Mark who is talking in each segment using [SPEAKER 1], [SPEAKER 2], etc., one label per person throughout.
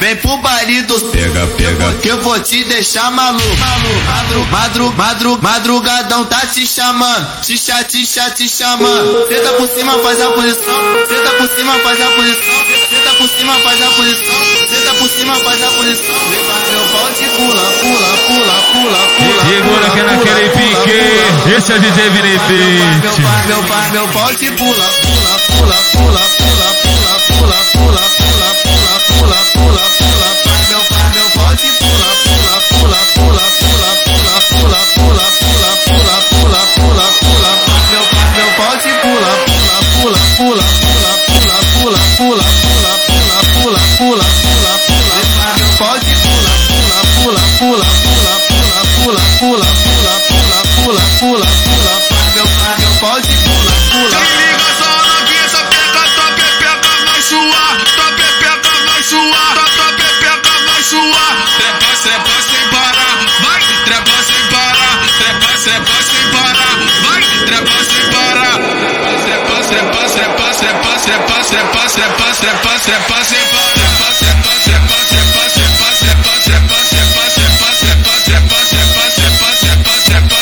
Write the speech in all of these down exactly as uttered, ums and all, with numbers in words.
[SPEAKER 1] Vem pro baile dos
[SPEAKER 2] pega, pega,
[SPEAKER 1] que eu vou te deixar maluco. Madru, madru, madru, madrugadão tá te chamando, tixa, tixa, te chamando. Senta por cima, faz a posição. Senta por cima, faz a posição. Senta por cima, faz a posição. Senta por cima, faz a posição. Meu pau te pula, pula, pula, pula, pula.
[SPEAKER 3] Segura aqui naquele pique. Esse é o D J Vinebete.
[SPEAKER 1] Meu pai, meu pai, meu pau te pula, pula, pula, pula, pula, pula, pula, pula, pula, pula, pula, pula, pula. Meu pai, meu pau te pula, pula, pula, pula, pula, pula, pula, pula, pula, pula, pula, pula, pula. Meu pai, meu pau te pula, pula, pula, pula, pula, pula, pula, pula, pula, pula, pula, pula, pula, pula. Meu pau te pula, pula, pula, pula, pula, pula, pula, pula, pula, pula, pula, pula. Meu pai, meu pau te pula, pula.
[SPEAKER 4] Se liga só novinha, essa peca, tua pepeca vai suar, tua pepeca vai suar, tua pepeca vai suar. Trepa, trepa sem parar, vai, trepa sem parar, trepa, trepa sem parar, vai, trepa sem parar. Trepa, trepa, trepa, trepa, trepa, trepa, trepa, trepa, trepa sem parar. Trepa, trepa, trepa, trepa, trepa, trepa, trepa, trepa, trepa, trepa, trepa, trepa, trepa, trepa, trepa,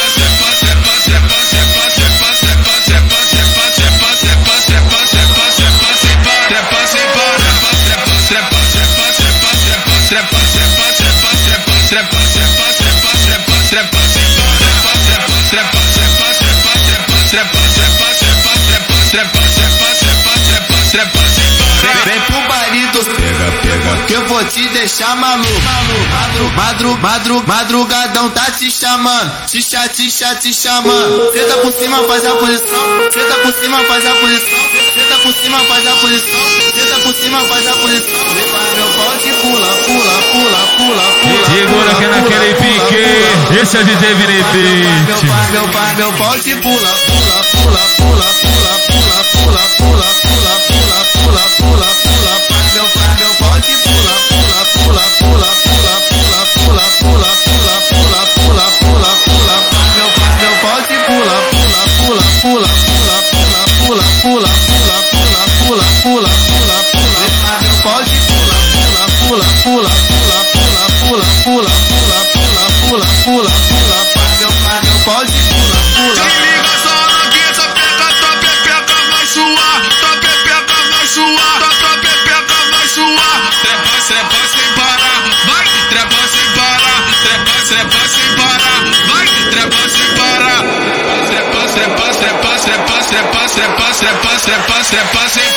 [SPEAKER 1] Vem pro baile dos
[SPEAKER 2] pega, pega,
[SPEAKER 1] que eu vou te deixar maluco. Madru, madru, madru, madrugadão tá te chamando, tixa, tixa, te chamando. Senta por cima, faz a posição. Senta por cima, faz a posição. Senta por cima, faz a posição. Senta por cima, faz a posição. Meu pau te pula, pula, pula, pula, pula.
[SPEAKER 3] Segura aqui naquele pique. Esse é o D J Vinebete.
[SPEAKER 1] Meu pai, meu pai, meu pau te pula, pula, pula, pula, pula, pula, pula, pula, pula, pula, pula, pula, pula. Meu pai, meu pau te pula, pula, pula, pula, pula, pula, pula, pula, pula, pula, pula, pula, pula. Meu pai, meu pau te pula, pula, pula, pula, pula, pula, pula, pula, pula, pula, pula, pula, pula, pula. Meu pau te pula, pula, pula, pula, pula, pula, pula, pula, pula, pula, pula, pula, pula. Meu pai, meu pau te pula, pula.
[SPEAKER 4] Se liga só novinha, essa peca, tua pepeca vai suar, tua pepeca vai suar, tua pepeca vai suar. Trepa, trepa sem parar, vai, trepa sem parar, trepa, trepa sem parar, vai, trepa sem parar. Trepa, trepa, trepa, trepa, trepa, trepa, trepa, trepa, trepa sem